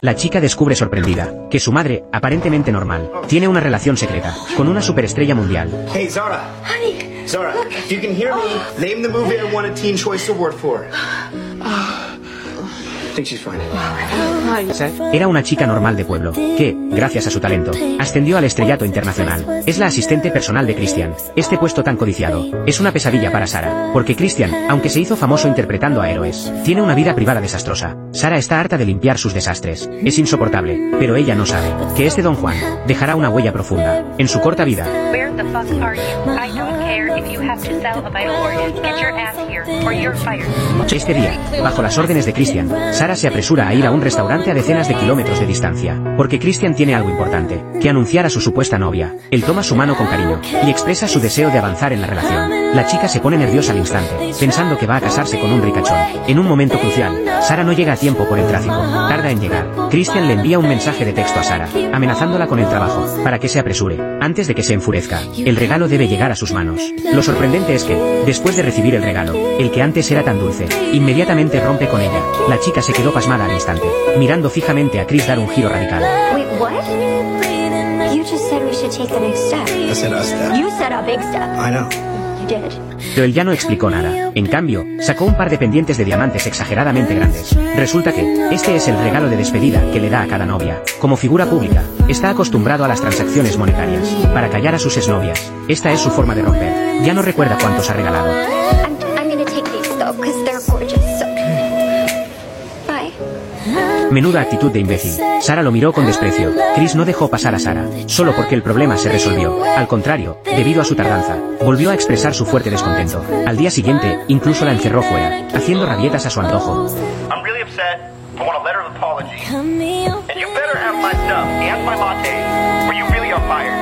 La chica descubre sorprendida que su madre, aparentemente normal, tiene una relación secreta con una superestrella mundial. Hey, Zara. Honey. Zara, if you can hear me, name the movie I won a Teen Choice Award for. I think she's fine. Era una chica normal de pueblo, que, gracias a su talento, ascendió al estrellato internacional. Es la asistente personal de Christian. Este puesto tan codiciado es una pesadilla para Sara, porque Christian, aunque se hizo famoso interpretando a héroes, tiene una vida privada desastrosa. Sara está harta de limpiar sus desastres. Es insoportable, pero ella no sabe que este Don Juan dejará una huella profunda en su corta vida. Este día, bajo las órdenes de Christian, Sara se apresura a ir a un restaurante a decenas de kilómetros de distancia, porque Christian tiene algo importante que anunciar a su supuesta novia. Él toma su mano con cariño y expresa su deseo de avanzar en la relación. La chica se pone nerviosa al instante, pensando que va a casarse con un ricachón. En un momento crucial, Sara no llega a tiempo por el tráfico, tarda en llegar. Christian le envía un mensaje de texto a Sara, amenazándola con el trabajo, para que se apresure, antes de que se enfurezca. El regalo debe llegar a sus manos. Lo sorprendente es que, después de recibir el regalo, el que antes era tan dulce, inmediatamente rompe con ella. La chica se quedó pasmada al instante, mirando fijamente a Chris dar un giro radical. Wait, what? You just said we should take the next step. I said a step. You said a big step. I know. You did. Pero él ya no explicó nada. En cambio, sacó un par de pendientes de diamantes exageradamente grandes. Resulta que, este es el regalo de despedida que le da a cada novia. Como figura pública, está acostumbrado a las transacciones monetarias, para callar a sus exnovias. Esta es su forma de romper. Ya no recuerda cuántos ha regalado. I'm gonna take these though, because they're gorgeous. So... Bye. Menuda actitud de imbécil. Sara lo miró con desprecio. Chris no dejó pasar a Sara, solo porque el problema se resolvió. Al contrario, debido a su tardanza, volvió a expresar su fuerte descontento. Al día siguiente, incluso la encerró fuera, haciendo rabietas a su antojo. I'm really upset. I want a letter of apology. And you better have my stuff and my latte, or you really are fired.